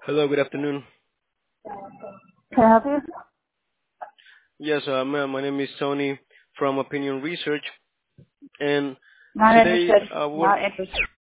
Hello, good afternoon. Can I help you? Yes, ma'am, my name is Tony from Opinion Research, and Not today interested. I would Not interested.